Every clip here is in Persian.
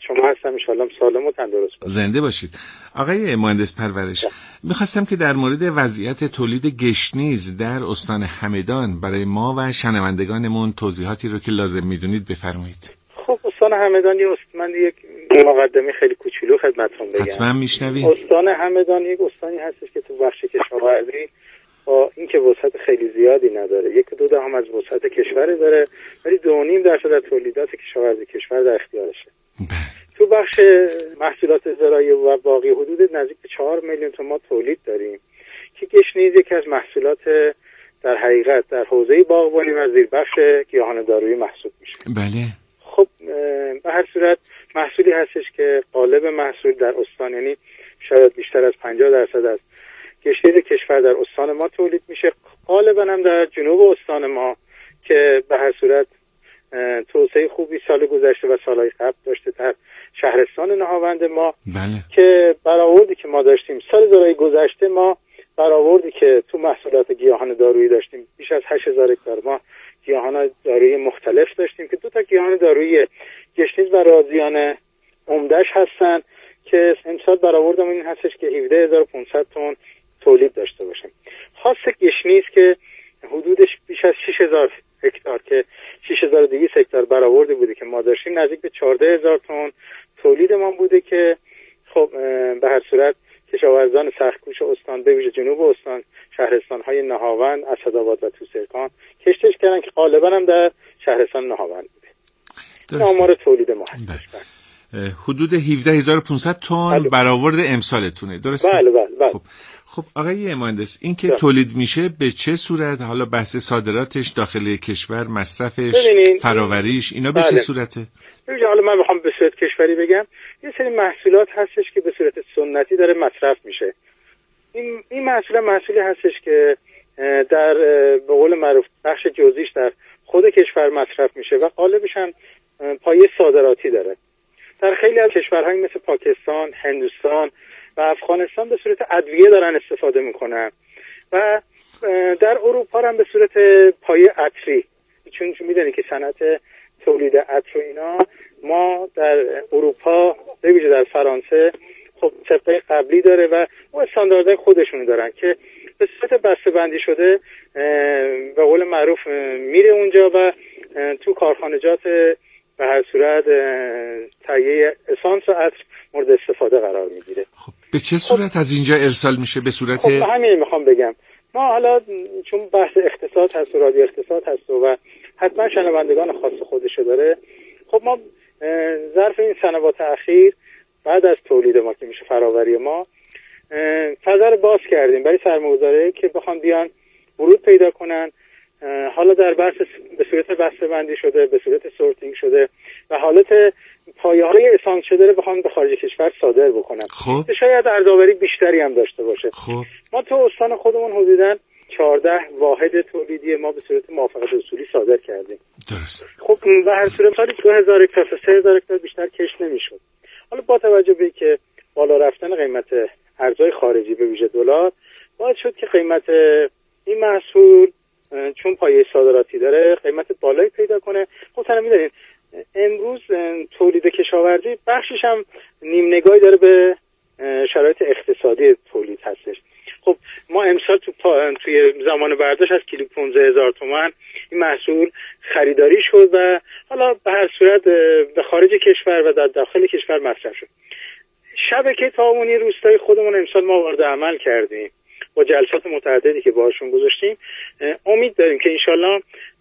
شما هستم، ان شاءالله سالم و تندرست باشید. زنده باشید. آقای مهندس پرورش، میخواستم که در مورد وضعیت تولید گشنیز در استان همدان برای ما و شنوندگانمون توضیحاتی رو که لازم میدونید بفرمایید. خب استان همدان من یک مقدمه خیلی کوچولو خدمتتون بگم. حتما میشنوید. استان همدان یک استانی هستش که تو بخش کشاورزی با اینکه وسعت خیلی زیادی نداره، 1.2 از وسعت کشور داره، ولی 2.5% از تولیدات کشاورزی کشور در اختیارشه. تو بخش محصولات زراعی و باقی حدود نزدیک به 4 میلیون تومان ما تولید داریم که گشنیز یکی از محصولات در حقیقت در حوزه باغبانی و زیربخش گیاهان دارویی محسوب میشه. بله. خب به هر صورت محصولی هستش که غالب محصول در استان، یعنی شاید بیشتر از 50% از گشنیز کشور در استان ما تولید میشه. غالبا هم در جنوب استان ما که به هر صورت توسعه خوبی سال گذشته و سالهای قبل داشته در شهرستان نهاوند ما. بله. که برآوردی که ما داشتیم سال زراعی گذشته، ما برآوردی که تو محصولات گیاهان دارویی داشتیم بیش از 8000 هکتار ما گیاهان دارویی مختلف داشتیم که 2 گیاهان دارویی گشنیز و رازیان عمده‌اش هستن که امسال برآوردمون این هستش که 17500 تن تولید داشته باشیم. خاص گشنیز که حدودش بیش از 6000 هکتار که 6200 هکتار برآورده بوده که ما داشتیم، نزدیک به 14000 تن تولید ما بوده که خب به هر صورت کشاورزان سخت‌کوش استان به ویژه جنوب استان، شهرستان‌های نهاوند، اسدآباد و توسرکان کشتش کردن که غالبا هم در شهرستان نهاوند بوده. آمار تولید ما هست. حدود 17500 تن برآورد امسالتونه، درسته؟ بله. خب آقای مهندس، این که تولید میشه به چه صورت؟ حالا بحث صادراتش داخل کشور، مصرفش، فراوریش، اینا به چه صورته؟ ببینید حالا من بخوام به صورت کشوری بگم، یه سری محصولات هستش که به صورت سنتی داره مصرف میشه. این محصولی هستش که در به قول معروف بخش جزئیش در خود کشور مصرف میشه و غالبش هم پایه صادراتی داره. در خیلی از کشورهای مثل پاکستان، هندوستان و افغانستان به صورت ادویه دارن استفاده میکنن و در اروپا هم به صورت پایه عطری، چون میدونی که صنعت تولید عطر و اینا ما در اروپا به ویژه در فرانسه خب طبقه قبلی داره و اون استانداردهای خودشونو دارن که به صورت بسته‌بندی شده به قول معروف میره اونجا و تو کارخانجات به هر صورت تهیه اسانس و عطر مورد استفاده قرار میگیره. خب به چه صورت از اینجا ارسال میشه؟ به صورت خب همین میخوام بگم. ما حالا چون بحث اقتصاد هست و رادیو اقتصاد هست و حتما شنوندگان خاص خودشو داره، خب ما ظرف این سنوات اخیر بعد از تولید ما که میشه فراوری ما، فضا رو باز کردیم برای سرمایه‌گذاری که بخوان بیان ورود پیدا کنن. حالا در بحث به صورت بسته‌بندی شده، به صورت سورتینگ شده و حالت پایه‌های اسانس شده رو بخوان به خارج کشور صادر بکنن. خب شاید ارزآوری بیشتری هم داشته باشه. خب ما تو استان خودمون حدوداً 14 واحد تولیدی ما به صورت موافقت اصولی صادر کردیم. درست. خب به هر صورت سالی 2000 هکتار تا 3000 هکتار بیشتر کش نمیشد. حالا با توجه به که بالا رفتن قیمت ارزهای خارجی به ویژه دلار، باعث شد که قیمت این محصول چون پایه صادراتی داره قیمت بالایی پیدا کنه. خب تنها می‌دونید امروز تولید کشاورزی بخشش هم نیم نگاهی داره به شرایط اقتصادی تولید هستش. خب ما امسال توی زمان برداشت از کیلو 15000 تومان این محصول خریداری شد و حالا به هر صورت به خارج کشور و در داخل کشور مصرف شد. شبکه تعاونی روستایی خودمون امسال ما وارد عمل کردیم با جلسات متعددی که باهاشون گذاشتیم. امید داریم که انشالله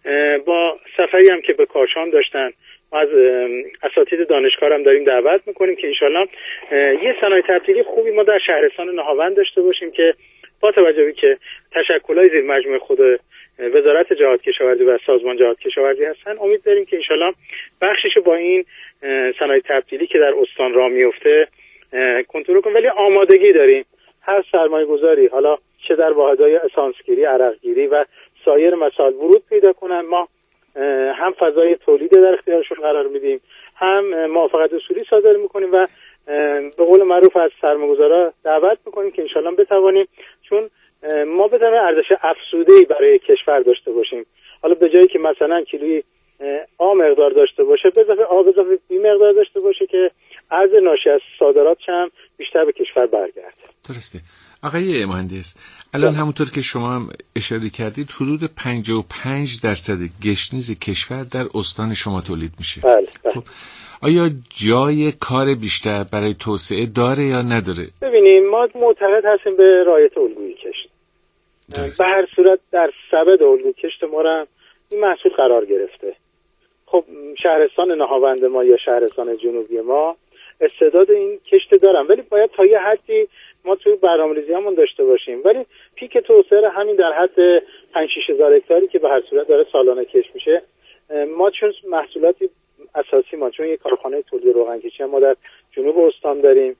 با سفری هم که به کاشان داشتن از اساتید دانشگاه هم داریم دعوت میکنیم که انشالله یه صنایع تبدیلی خوبی ما در شهرستان نهاوند داشته باشیم که با توجه به که تشکل‌های زیر مجموعه خود وزارت جهاد کشاورزی و سازمان جهاد کشاورزی هستن، امید داریم که انشالله بخشش با این صنایع تبدیلی که در استان راه میفته کنترل کنیم. ولی آمادگی داریم هر سرمایه‌گذاری حالا چه در واحدهای اسانسگیری، عرقگیری و سایر مسائل ورود پیدا کنن، ما هم فضای تولید در اختیارشون قرار میدیم، هم موافقت اصولی صادر میکنیم و به قول معروف از سرمایه‌گذارا دعوت میکنیم که انشالله بتوانیم، چون ما بتوانیم ارزش افزوده‌ای برای کشور داشته باشیم. حالا به جایی که مثلا کیلویی آ مقدار داشته باشه، به اضافه آ به اضافه بی مقدار داشته باشه که ارز ناشی از صادرات هم بیشتر به کشور برگرده. درسته. آقای مهندس، الان همونطور که شما هم اشاره کردید حدود 55% گشنیز کشور در استان شما تولید میشه. بله. خب آیا جای کار بیشتر برای توسعه داره یا نداره؟ ببینیم ما معتقد هستیم به رعایت الگوی کشت. به هر صورت در سبد الگوی کشت ما هم این محصول قرار گرفته. خب شهرستان نهاوند ما یا شهرستان جنوبی ما استعداد این کشت دارن، ولی باید تا یه حدی ما توی برنامه‌ریزی همون داشته باشیم. ولی پیک توسعه همین در حد 5-6 هزار هکتاری که به هر صورت داره سالانه کشت میشه. ما چون محصولاتی اساسی ما چون یک کارخانه تولید روغن کشی ما در جنوب استان داریم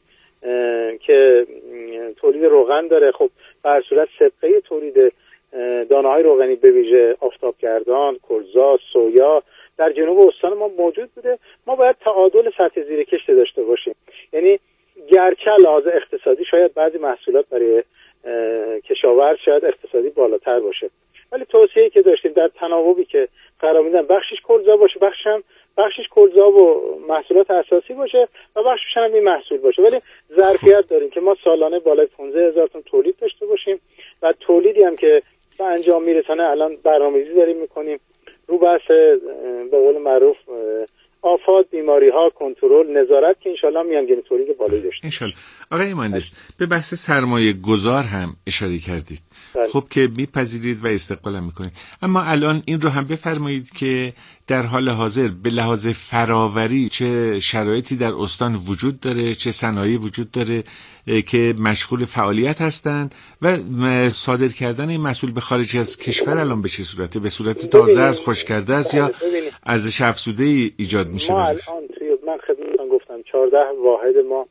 که تولید روغن داره. خب به هر صورت سبقه تولید دانه‌های روغنی به ویژه آفتابگردان، کلزا، سویا در جنوب استان ما موجود بوده. ما باید تعادل سطح زیر کشت داشته باشیم. یعنی گرچه لحاظ اقتصادی شاید بعضی محصولات برای کشاورز شاید اقتصادی بالاتر باشه، ولی توصیه‌ای که داشتیم در تناوبی که قرار میدن بخشش کلزا باشه، بخشش کلزا و محصولات اساسی باشه و بخشش هم این محصول باشه، ولی ظرفیت داریم که ما سالانه بالای 15,000 تن تولید داشته باشیم و تولیدی هم که به انجام میرسانه الان برنامه‌ریزی داریم میکنیم رو بحث به قول معروف آفات، بیماری ها، کنترل، نظارت که انشالله میانگین تولید بالایی داشته. انشالله. آقای مهندس به بحث سرمایه گذار هم اشاره کردید. بله. خب که میپذیرید و استقبال هم میکنید، اما الان این رو هم بفرمایید که در حال حاضر به لحاظ فراوری چه شرایطی در استان وجود داره، چه صنایعی وجود داره که مشغول فعالیت هستند و صادر کردن این محصول به خارج از کشور الان به چه صورته؟ به صورت تازه از خشک کرده است یا ارزش افزوده ای ایجاد میشه؟ ما الان من خدمتتون گفتم 14 واحد ما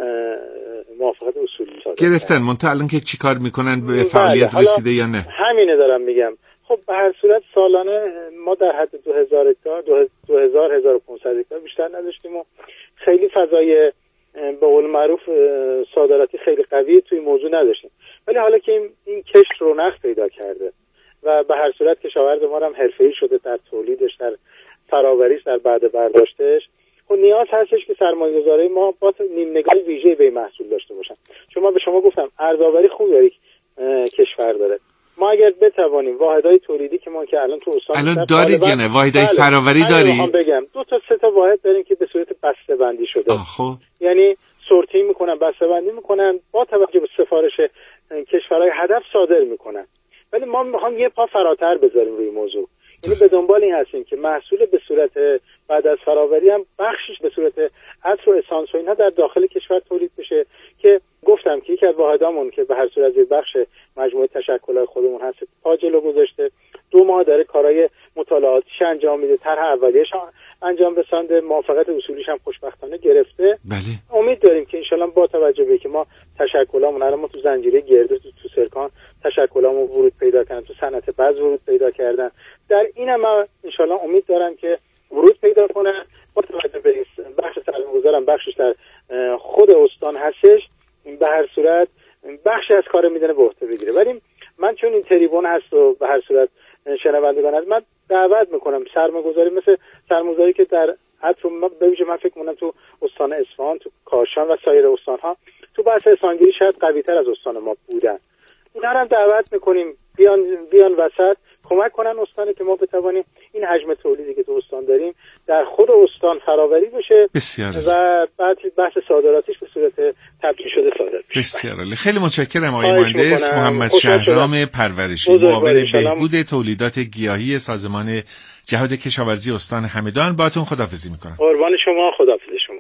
موافقت اصولی صادر گرفتن. منتها الان که چیکار میکنن به فعالیت رسیده یا نه؟ همینه دارم میگم. خب به هر صورت سالانه ما در حد 2000 هکتار 1500 هکتار بیشتر نداشتیم و خیلی فضای به قول معروف صادراتی خیلی قوی توی موضوع نداشتیم، ولی حالا که این کشت رونق پیدا کرده و به هر صورت کشاورز ما هم حرفه‌ای شده در تولیدش، در فراوریش، در بعد برداشتش، خب نیاز هستش که سرمایه‌گذاری ما با نیم نگاه ویژه‌ای به محصول داشته باشن. چون من به شما گفتم ارزآوری خوب داره کشور داره. ما اگر بتوانیم واحدهای تولیدی که ما که الان تو استان الان دارید یا نه واحدهای فراوری دارید؟ بگم 2 تا واحد داریم که به صورت بسته‌بندی شده. خب یعنی سورتی میکنن، بسته‌بندی میکنن، با توجه به سفارش کشورهای هدف صادر میکنن. ولی ما میخوام یه پا فراتر بذاریم روی موضوع. یعنی به دنبال این هستیم که محصول به صورت بعد از فراوری هم بخشش به صورت عطر و اسانس و اینها در داخل کشور تولید بشه که گفتم که یکی از واحدامون که به هر صورت زیر بخش مجموعه تشکل‌های خودمون هست پا جلو گذاشته. 2 ماه داره کارهای مطالعاتیش انجام میده، طرح اولیه‌اش انجام رسانده، موافقت اصولیش هم خوشبختانه گرفته. بله. امید داریم که انشالله با توجه به که ما تشکلامون الان ما تو زنجیره گرده تو سرکان تشکلامون ورود پیدا کردن، تو صنعت بذر ورود پیدا کردن، در این هم انشالله امید دارم که ورود پیدا کنن. با توجه به بخش سرمایه‌گذارم بخشش در خود استان هستش، به هر صورت بخشی از کار میدونه به عهده بگیره. ولی من چون این تریبون هست و به هر صورت شنوندگان هست، من دعوت میکنم سرمایه‌گذاری مثل سرمایه‌گذاری که در عطر به ویژه من فکر می‌کنم تو استان اصفهان، تو کاشان و سایر استان‌ها تو بحث استانگیری شاید قوی‌تر از استان ما بودن. اونا هم دعوت میکنیم بیان وسط کمک کنن استانی که ما بتوانیم این حجم تولیدی که تو استان داریم در خود استان فراوری بشه. بسیار و بعد بحث صادراتیش به صورت تبدیل شده صادر بشه. بسیار عالی. خیلی متشکرم آقای مهندس محمد شهرام پرورشی، معاون بهبود تولیدات گیاهی سازمان جهاد کشاورزی استان همدان. باهاتون خداحافظی میکنم. قربان شما، خداحافظ شما.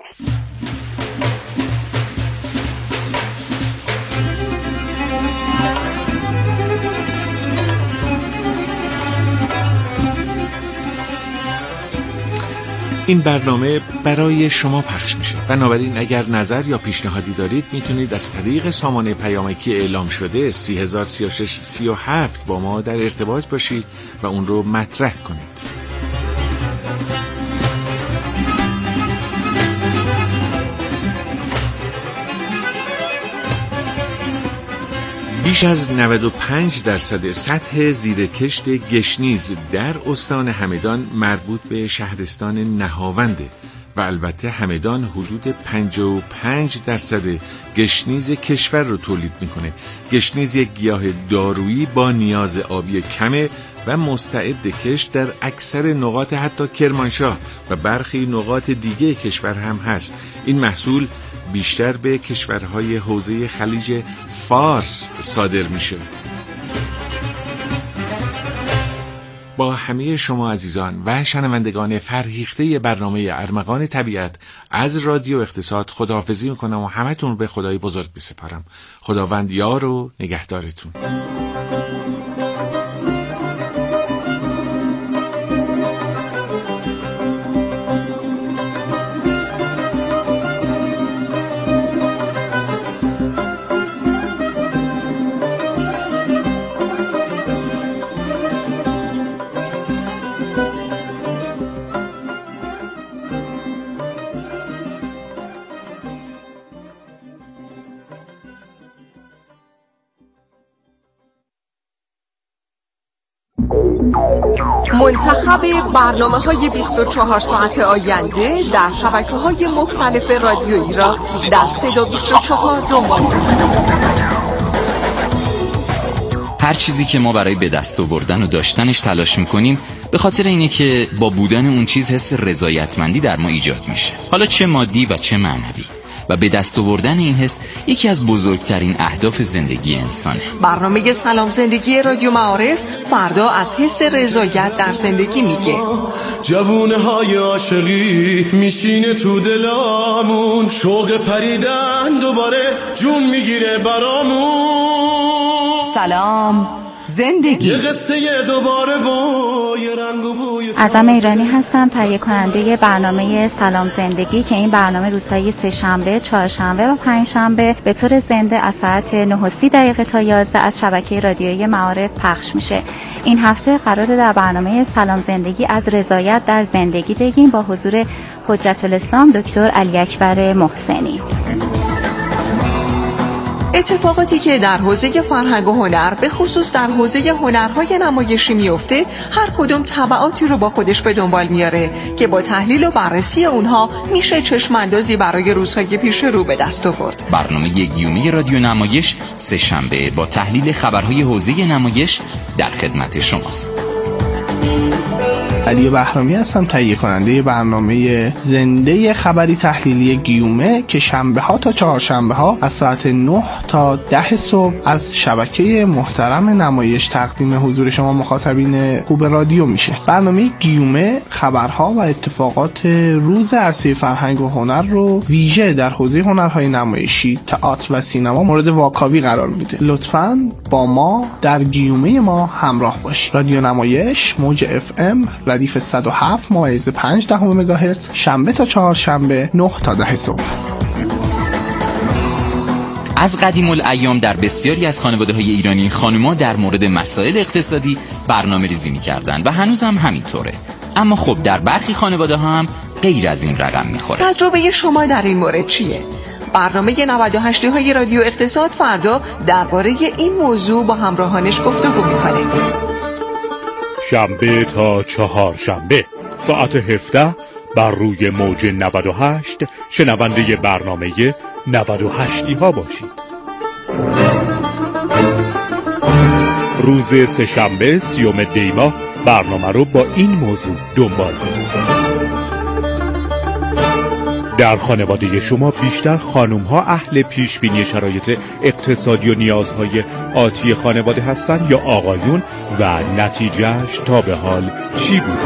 این برنامه برای شما پخش میشه، بنابراین اگر نظر یا پیشنهادی دارید میتونید از طریق سامانه پیامکی اعلام شده 303637 با ما در ارتباط باشید و اون رو مطرح کنید. بیش از 95% سطح زیرکشت گشنیز در استان همدان مربوط به شهرستان نهاونده و البته همدان حدود 55% گشنیز کشور رو تولید میکنه. گشنیز یک گیاه دارویی با نیاز آبی کمه و مستعد کش در اکثر نقاط حتی کرمانشاه و برخی نقاط دیگه کشور هم هست. این محصول بیشتر به کشورهای حوزه خلیج فارس صادر میشه. با همه شما عزیزان و شنوندگان فرهیخته برنامه ارمغان طبیعت از رادیو اقتصاد خداحافظی میکنم و همتون به خدای بزرگ بسپارم. خداوند یار و نگهدارتون. منتخب برنامه‌های 24 ساعت آینده در شبکه‌های مختلف رادیویی را در صدا 24 دنبال کنید. هر چیزی که ما برای به دست آوردن و داشتنش تلاش میکنیم به خاطر اینه که با بودن اون چیز حس رضایتمندی در ما ایجاد میشه، حالا چه مادی و چه معنوی. و به دست آوردن این حس یکی از بزرگترین اهداف زندگی انسانه. برنامه سلام زندگی رادیو معارف فردا از حس رضایت در زندگی میگه. جوونه های عاشقی میشینه تو دلامون، شوق پریدن دوباره جون میگیره برامون. سلام زندگی، یه قصه دوباره و یه رنگ و بوی. عزم ایرانی هستم، تهیه کننده برنامه سلام زندگی که این برنامه روزهای سه‌شنبه، چهارشنبه و پنجشنبه به طور زنده از ساعت 9:30 تا 11 از شبکه رادیویی معارف پخش میشه. این هفته قراره در برنامه سلام زندگی از رضایت در زندگی بگیم با حضور حجت الاسلام دکتر علی اکبر محسنی. اتفاقاتی که در حوزه فرهنگ و هنر به خصوص در حوزه هنرهای نمایشی میفته هر کدوم تبعاتی رو با خودش به دنبال میاره که با تحلیل و بررسی اونها میشه چشماندازی برای روزهای پیش رو به دست آورد. برنامه گیومه رادیو نمایش سه شنبه با تحلیل خبرهای حوزه نمایش در خدمت شماست. علی بهرامی هستم، تهیه کننده برنامه زنده خبری تحلیلی گیومه که شنبه ها تا چهارشنبه ها از ساعت 9 تا 10 صبح از شبکه محترم نمایش تقدیم حضور شما مخاطبین خوب رادیو میشه. برنامه گیومه خبرها و اتفاقات روز عرصه فرهنگ و هنر رو ویژه در حوزه هنرهای نمایشی، تئاتر و سینما مورد واکاوی قرار میده. لطفاً با ما در گیومه ما همراه باشید. رادیو نمایش موج FM ردیف 107.5 مگاهرتز شنبه تا چهارشنبه 9 تا 10 صبح. از قدیم الایام در بسیاری از خانواده‌های ایرانی خانم‌ها در مورد مسائل اقتصادی برنامه‌ریزی می‌کردند و هنوز هم همینطوره. اما خب در برخی خانواده‌ها هم غیر از این رقم می‌خوره. تجربه شما در این مورد چیه؟ برنامه 98 های رادیو اقتصاد فردا درباره این موضوع با همراهانش گفتگو می‌کنه. شنبه تا چهارشنبه ساعت 17 بر روی موج 98 شنونده برنامه 98 ها باشید. روز سه‌شنبه 30 دی ماه برنامه رو با این موضوع دنبال کنید. در خانواده شما بیشتر خانم‌ها اهل پیشبینی شرایط اقتصادی و نیازهای آتی خانواده هستند یا آقایون و نتیجهش تا به حال چی بوده؟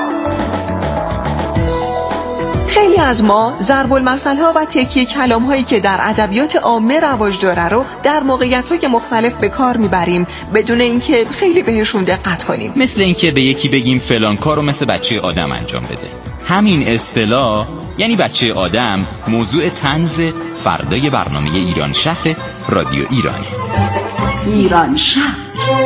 خیلی از ما ضرب المثل‌ها و تکیه کلام‌هایی که در ادبیات عامه رواج داره رو در موقعیت‌های مختلف به کار میبریم بدون اینکه خیلی بهشون دقت کنیم. مثل اینکه به یکی بگیم فلان کارو مثل بچه آدم انجام بده. همین اصطلاح یعنی بچه آدم موضوع طنز فردای برنامه ایران شهر رادیو ایرانه. ایران شهر.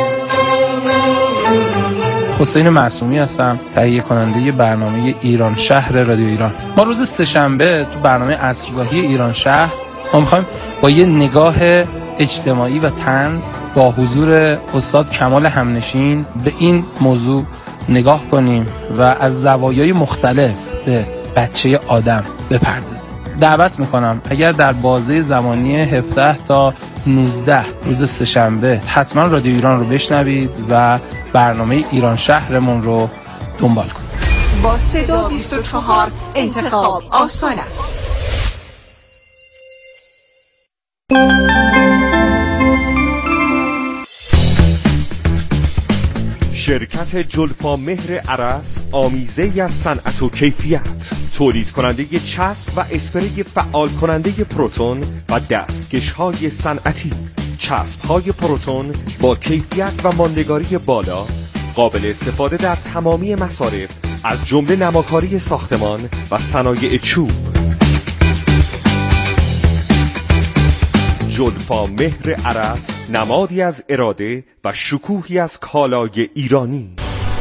حسین معصومی هستم، تهیه کننده برنامه ایران شهر رادیو ایران. ما روز سه‌شنبه تو برنامه عصرگاهی ایران شهر ما می‌خوایم با یه نگاه اجتماعی و طنز با حضور استاد کمال همنشین به این موضوع نگاه کنیم و از زوایای مختلف به بچه آدم بپردازیم. دعوت میکنم اگر در بازه زمانی 17 تا 19 روز سه‌شنبه حتما رادیو ایران رو بشنوید و برنامه ایران شهرمون رو دنبال کنید. با صدا 24 انتخاب آسان است. شرکت جلفا مهر عرس، آمیزه‌ای از صنعت و کیفیت، تولید کننده چسب و اسپری فعال کننده پروتون و دستکش‌های صنعتی. چسب‌های پروتون با کیفیت و ماندگاری بالا، قابل استفاده در تمامی مصارف از جمله نماکاری ساختمان و صنایع چوب. جلفا مهر عرس، نمادی از اراده و شکوهی از کالای ایرانی.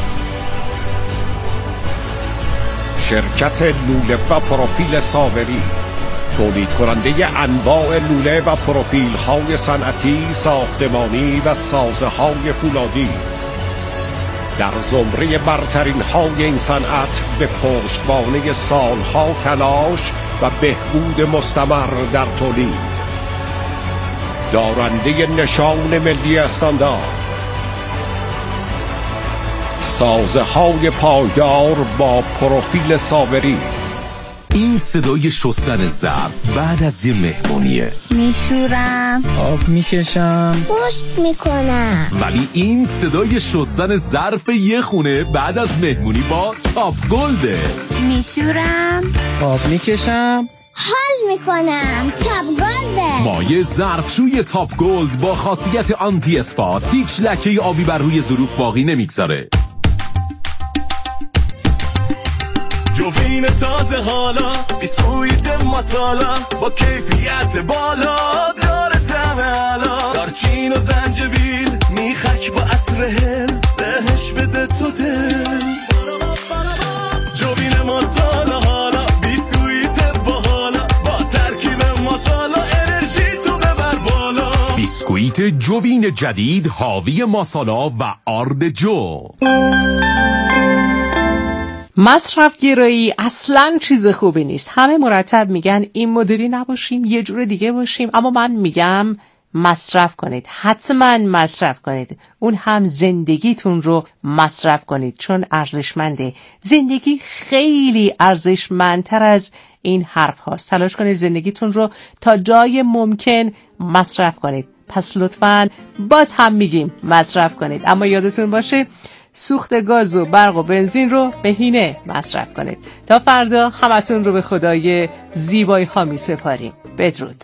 شرکت لوله و پروفیل صابری، تولید کننده انواع لوله و پروفیل های صنعتی، ساختمانی و سازه های فولادی، در زمره برترین های این صنعت به پشتوانه سالها تلاش و بهبود مستمر در تولید، دارنده نشان ملی استاندارد، سازه های پایدار با پروفیل صابری. این صدای شستن ظرف بعد از یه مهمونیه. میشورم، آب میکشم، پشت میکنم. ولی این صدای شستن ظرف یه خونه بعد از مهمونی با تاپ گلده. میشورم، آب میکشم، حال میکنم. تاپ گلده. مایع ظرفشوی تاپ گلد با خاصیت آنتی اسپات هیچ لکه آبی بر روی ظروف باقی نمیگذاره. جوین تازه حالا، بیسکویت مسالا با کیفیت بالا، داره طعم علا، دارچین و زنجبیل میخک با عطر هل، بهش بده تو دل. جوین مسالا حالا، بیسکویت باحالا، با ترکیب مسالا انرژی تو ببر بالا. بیسکویت جوین جدید حاوی ماسالا و آرد جو. مصرف گرایی اصلاً چیز خوبی نیست. همه مرتب میگن این مدلی نباشیم، یه جور دیگه باشیم، اما من میگم مصرف کنید، حتما مصرف کنید. اون هم زندگیتون رو مصرف کنید، چون ارزشمنده. زندگی خیلی ارزشمندتر از این حرف هاست. تلاش کنید زندگیتون رو تا جای ممکن مصرف کنید. پس لطفاً باز هم میگیم مصرف کنید، اما یادتون باشه سوخت گاز و برق و بنزین رو به هینه مصرف کنید. تا فردا همتون رو به خدای زیبایی ها می سپاریم. بدرود.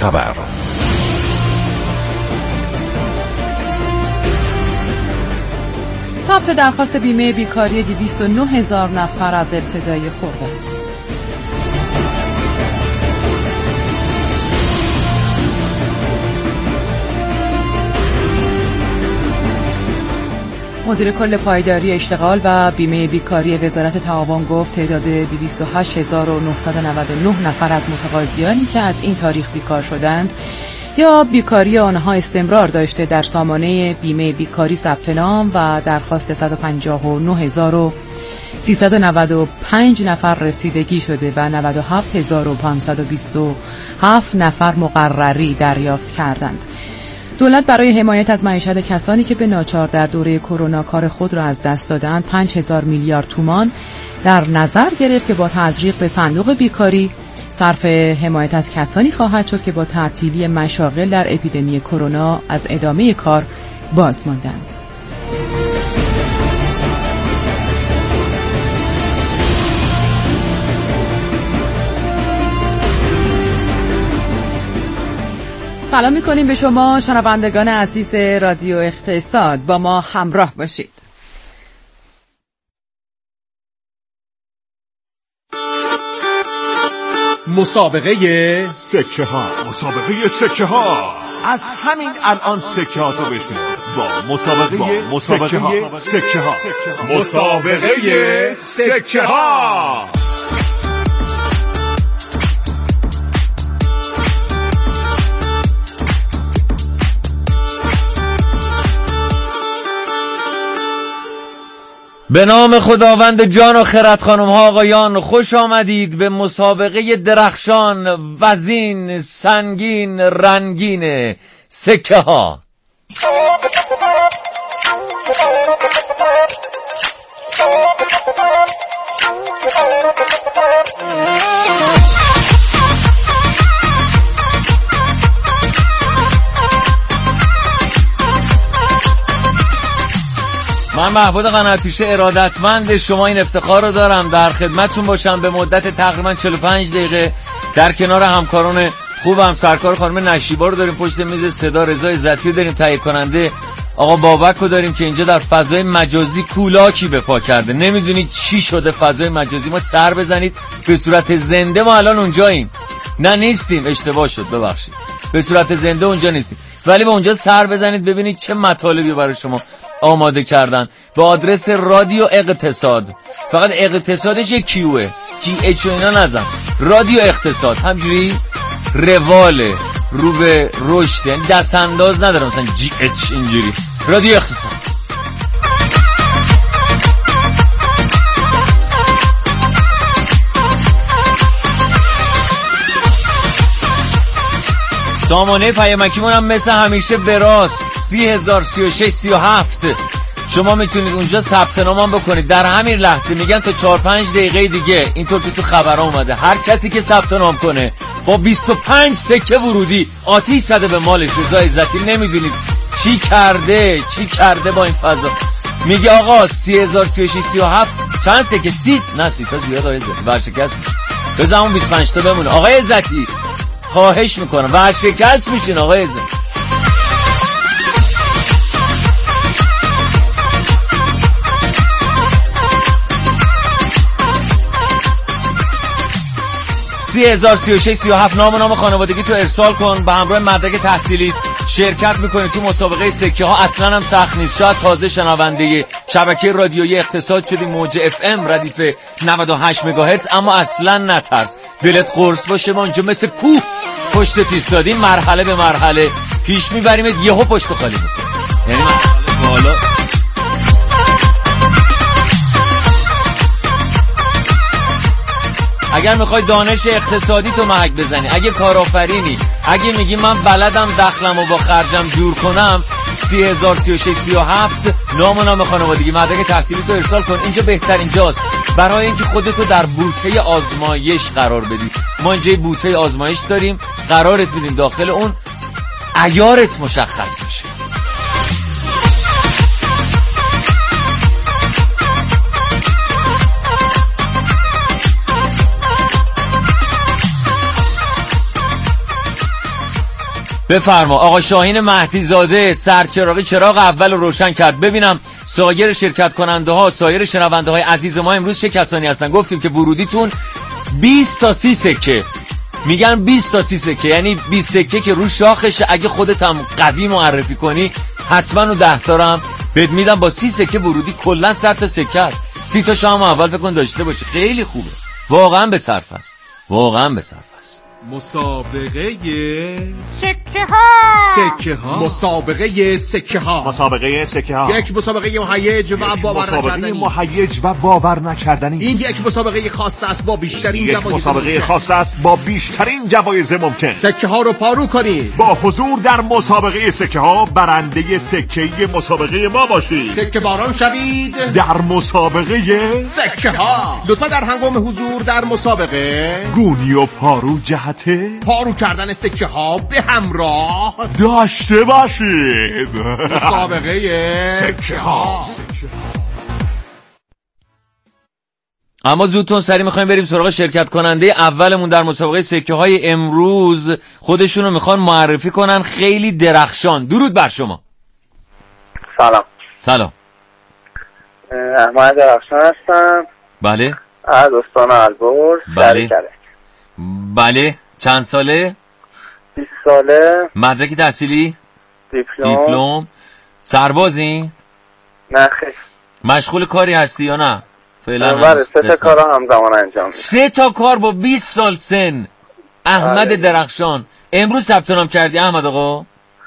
خبر. ثبت درخواست بیمه بیکاری 209,000 نفر از ابتدای خرداد. مدیر کل پایداری اشتغال و بیمه بیکاری وزارت تعاون گفت تعداد 208,999 نفر از متقاضیانی که از این تاریخ بیکار شدند یا بیکاری آنها استمرار داشته در سامانه بیمه بیکاری ثبت نام و درخواست 159,395 نفر رسیدگی شده و 97,527 نفر مقرری دریافت کردند. دولت برای حمایت از معیشت کسانی که به ناچار در دوره کرونا کار خود را از دست دادند 5,000 میلیارد تومان در نظر گرفت که با تزریق به صندوق بیکاری صرف حمایت از کسانی خواهد شد که با تعطیلی مشاغل در اپیدمی کرونا از ادامه کار باز ماندند. سلام میکنیم به شما شنوندگان عزیز رادیو اقتصاد، با ما همراه باشید. مسابقه سکه ها. مسابقه سکه ها. از همین الان سکه ها تو بشنو با مسابقه سکه ها. مسابقه سکه ها. به نام خداوند جان و خرد، خانم ها آقایان، خوش آمدید به مسابقه درخشان، وزین، سنگین، رنگین سکه ها. من محمود قنات‌پیشه ارادتمند شما این افتخار رو دارم در خدمتتون باشم به مدت تقریبا 45 دقیقه در کنار همکاران خوبم. سرکار خانم نشیبا رو داریم پشت میز صدا، رضا عزتی رو داریم تهیه کننده، آقا بابک رو داریم که اینجا در فضای مجازی کولاکی به پا کرده. نمیدونید چی شده فضای مجازی ما، سر بزنید به صورت زنده ما الان اونجاییم. نه نیستیم، اشتباه شد، ببخشید، به صورت زنده اونجا نیستیم، ولی به اونجا سر بزنید ببینید چه مطالبی برای شما آماده کردن. به آدرس رادیو اقتصاد، فقط اقتصادش یک کیوه، جی اچ و اینا نزن، رادیو اقتصاد همجوری رواله، رو به رشد، یعنی دست انداز نداره مثلا جی اچ اینجوری، رادیو اقتصاد. سامانه پیامکیمون هم مثل همیشه براست 30,036,37. شما میتونید اونجا ثبت نام هم بکنید در همین لحظه. میگن تا 4-5 دقیقه دیگه، اینطور که تو خبرها اومده، هر کسی که ثبت نام کنه با 25 سکه ورودی آتیش زده به مالش. رضا عزتی نمیدونید چی کرده با این فضا. میگه آقا 30,036,37 چند سکه؟ 30 نه 30 تا زیاد آقای عزتی ورشکست میشه. بذار اون 25 تا بمونه. آقای عزتی خواهش میکنم ورشکست میشین آقای عزتی. نام خانوادگی تو ارسال کن، به همراه مدرک تحصیلی شرکت میکنی تو مسابقه سکه ها. اصلا هم سخت نیست. شاید تازه شنونده شبکه رادیویی اقتصاد شدی، موج اف ام ردیف 98 مگاهرتز، اما اصلا نترس، دلت قرص باشه، ما اینجا مثل کوه پشت ایستادیم، مرحله به مرحله پیش میبریمت، یهو پشت خالی میکنیم، یعنی مرحله بالا. اگر میخوای دانش اقتصادی تو محک بزنی، اگه کارآفرینی، اگه میگی من بلدم دخلمو با خرجم جور کنم، 30,036,37 نام خانوادگی، مدرک تحصیلی تو ارسال کن. اینجا بهترین جاست برای اینکه خودتو در بوته آزمایش قرار بدی. ما اینجا بوته آزمایش داریم، قرارت بدیم داخل اون، عیارت مشخص میشه. بفرما. آقا شاهین مهدی زاده سرچراغی چراغ اول رو روشن کرد. ببینم سایر شرکت کننده ها، سایر شنونده های عزیز ما امروز چه کسانی هستن. گفتیم که ورودیتون 20 تا 30 سکه، میگن 20 تا 30 سکه، یعنی 20 سکه که رو شاخشه. اگه خودت هم قوی معرفی کنی حتما رو 10 تا هم بهت میدم. با 30 سکه ورودی کلا 100 تا سکه است. 30 تا شام اول فکر کن داشته باشه. خیلی خوبه، واقعا به صرف است، واقعا به صرف است. مسابقه سکه ها مسابقه سکه ها یک مسابقه مهیج و باور نکردنی. این یک مسابقه خاص است با بیشترین جوایز ممکن. سکه ها رو پارو کنید. با حضور در مسابقه سکه ها برنده سکه مسابقه ما باشید. سکه باران شوید در مسابقه سکه ها. لطفا در هنگام حضور در مسابقه گونی و پارو جهت پارو کردن سکه ها به همراه داشته باشید. مسابقه سکه ها. اما زودتون سری میخوایم بریم سراغ شرکت کننده اولمون در مسابقه سکه های امروز. خودشونو میخوان معرفی کنن، خیلی درخشان. درود بر شما. سلام. احمد درخشان هستم. بله. از استان البرز. بله. چند ساله؟ 20 ساله. مدرک تحصیلی؟ دیپلم. سربازی؟ نه خیلی. مشغول کاری هستی یا نه؟ فعلا بله 3 تا کار همزمان انجام میدم. 3 تا کار با 20 سال سن. احمد درخشان. امروز ثبت نام کردی احمد آقا؟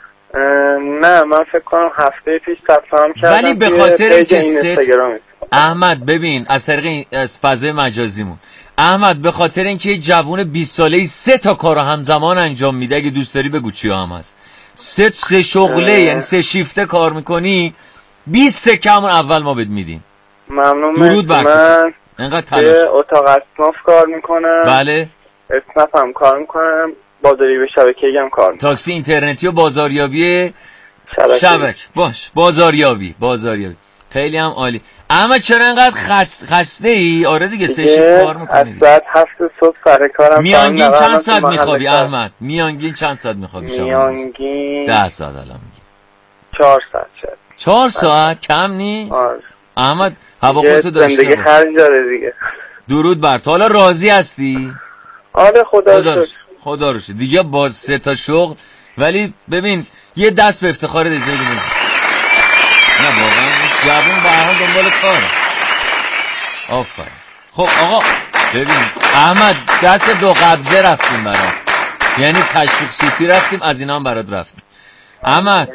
نه من فکر کنم هفته پیش ثبت نام کردم. ولی به خاطر اینکه احمد ببین از طریق از فضای مجازیمون، احمد به خاطر اینکه جوون 20 ساله‌ای 3 تا کارو همزمان انجام میده، اگه دوست داری بگو چی هم هست. 3 شغله، یعنی 3 شیفته کار میکنی. 20 سکه همون اول ما بهت میدیم. ممنون. درود بر من انقدر تلاش. اتاق اسناف کار میکنم. بله. اسناف هم کار میکنم. بازاری به شبکه‌ای هم کار میکنم. تاکسی اینترنتی و بازاریابی شبکه. باش بازاریابی. خیلی هم عالی. احمد چرا انقدر خسته ای؟ آره دیگه 3 شیفت کار میکنی. از ساعت 7 صبح سر کارم. میانگین چند ساعت میخوابی احمد؟ میانگین چند ساعت میخوابی شب؟ میانگین 10 ساعت الان میگی. 4 ساعت شد. 4 ساعت کم نیست؟ آره. احمد هوا خودتو داشته زندگی خرج داره دیگه. درود بر تو. حالا راضی هستی؟ آره خدا رو شکر. دیگه با 3 تا شغل. ولی ببین یه دست به افتخار اجازه بدید. نه واقعا جوون به هر حال دنبال کاره. آفرین. خب آقا ببین احمد دست 2 قبضه رفتیم برات، یعنی تشویق سوتی رفتیم، از اینا هم برات رفتیم. احمد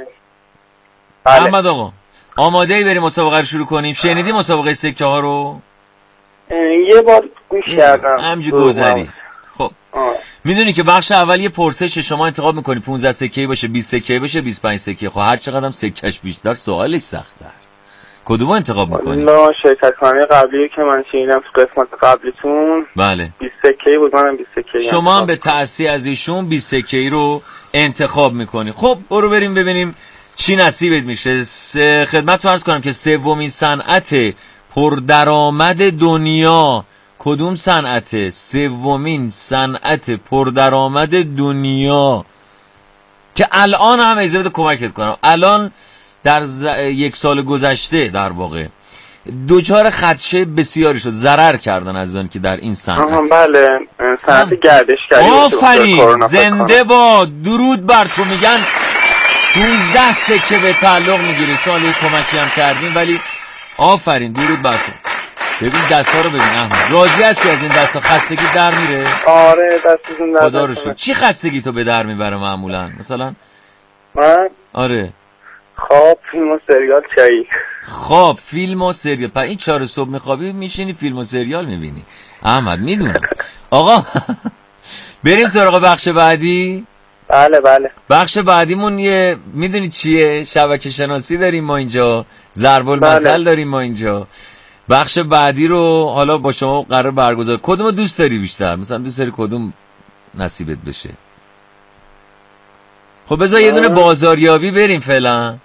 احمد آقا آماده ای بریم مسابقه رو شروع کنیم؟ شنیدی مسابقه سکه ها رو؟ یه بار گوش کردم همجی گذری. خب میدونی که بخش اول یه پرسش شما انتخاب میکنی، 15 سکه باشه، 20 سکه باشه، 25 سکه. خب هر چقدر هم سکهش بیشتر سوالش سخت‌تر. کدومو انتخاب میکنی؟ لا شرکت کننده قبلی که من شنیدم تو قسمت قبلیتون بله 20 سکه بود، منم 20 سکه. شما هم به تأثیر از ایشون 20 سکه رو انتخاب میکنی. خب برو بریم ببینیم چی نصیبت میشه. خدمتتون عرض کنم که سومین صنعت پردرآمد دنیا کدوم صنعته؟ سومین صنعت پردرآمد دنیا که الان هم اجازه کمکت کنم، الان در 1 سال گذشته در واقع دوچار خدشه بسیاری شد، ضرر کردن از آن که در این صنعت. بله صنعت گردشگری. آفرین، زنده با. درود بر تو. میگن 15 سکه به تعلق میگیره، چون یه کمکی هم کردیم، ولی آفرین، درود بر تو. ببین دستا رو ببین احمد. راضی هستی از این دستا؟ خستگی در میره؟ آره دستتون در. خدا رو شکر. چی خستگی تو به در میبره معمولا؟ مثلا من آره خواب، فیلم و سریال، چایی. خواب، فیلم و سریال. پس این 4 صبح میخوابی میشینی فیلم و سریال میبینی. احمد میدونم. آقا بریم سراغ بخش بعدی. بله بخش بعدیمون یه میدونی چیه؟ شبکه شناسی داریم ما اینجا، ضرب المثل داریم ما اینجا. بخش بعدی رو حالا با شما قرار برگزار. کدومو دوست داری بیشتر؟ مثلا دوست داری کدوم نصیبت بشه؟ خب بذار یه دونه بازاریابی بریم فعلا.